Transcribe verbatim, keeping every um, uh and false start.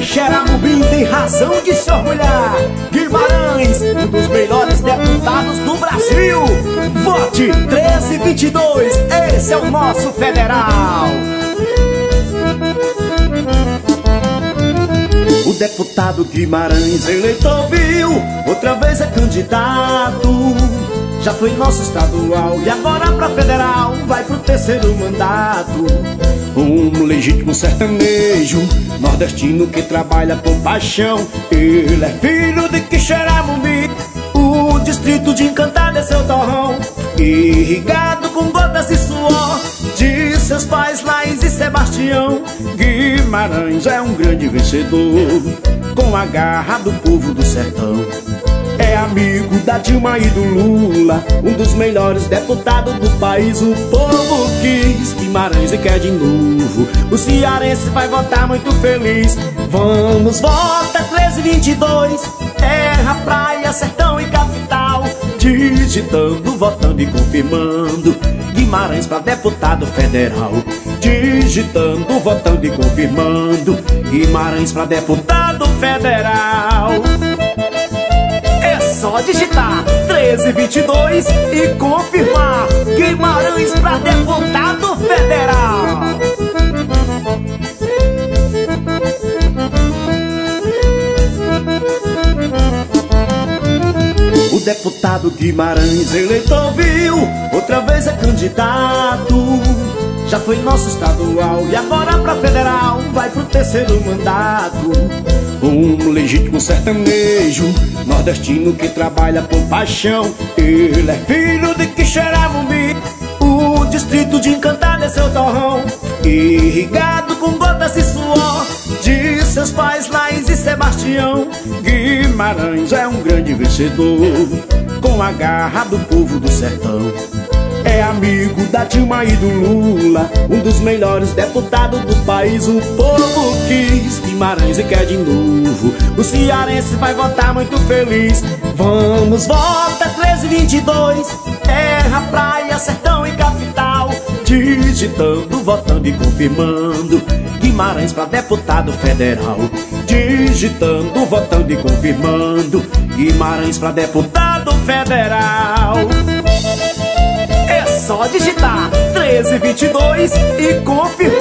Xeramubim tem razão de se orgulhar. Guimarães, um dos melhores deputados do Brasil. Vote treze vinte e dois, esse é o nosso federal. O deputado Guimarães, eleitor viu, outra vez é candidato. Já foi nosso estadual e agora pra federal, vai pro terceiro mandato. Um legítimo sertanejo, nordestino que trabalha com paixão. Ele é filho de Quixeramobim, o distrito de Encantada é seu torrão. Irrigado com gotas de suor de seus pais Laís e Sebastião. Guimarães é um grande vencedor, com a garra do povo do sertão. É amigo da Dilma e do Lula, um dos melhores deputados do país. O povo quis Guimarães e quer de novo. O cearense vai votar muito feliz. Vamos, vota treze vinte e dois, terra, praia, sertão e capital. Digitando, votando e confirmando Guimarães pra deputado federal. Digitando, votando e confirmando Guimarães pra deputado federal. É só digitar treze vinte e dois e confirmar Guimarães pra deputado federal. O deputado Guimarães, eleitor viu, outra vez é candidato. Já foi nosso estadual e agora pra federal, vai pro terceiro mandato. Um legítimo sertanejo, nordestino que trabalha com paixão. Ele é filho de Quixeramobim, o distrito de Encantada é seu torrão. Irrigado com gotas de suor de seus pais Laís e Sebastião. Guimarães é um grande vencedor, com a garra do povo do sertão. É amigo da Dilma e do Lula, um dos melhores deputados do país. O povo quis Guimarães e quer de novo. O cearense vai votar muito feliz. Vamos, vota treze vinte e dois, terra, praia, sertão e capital. Digitando, votando e confirmando Guimarães pra deputado federal. Digitando, votando e confirmando Guimarães pra deputado federal. É só digitar treze vinte e dois e confirmar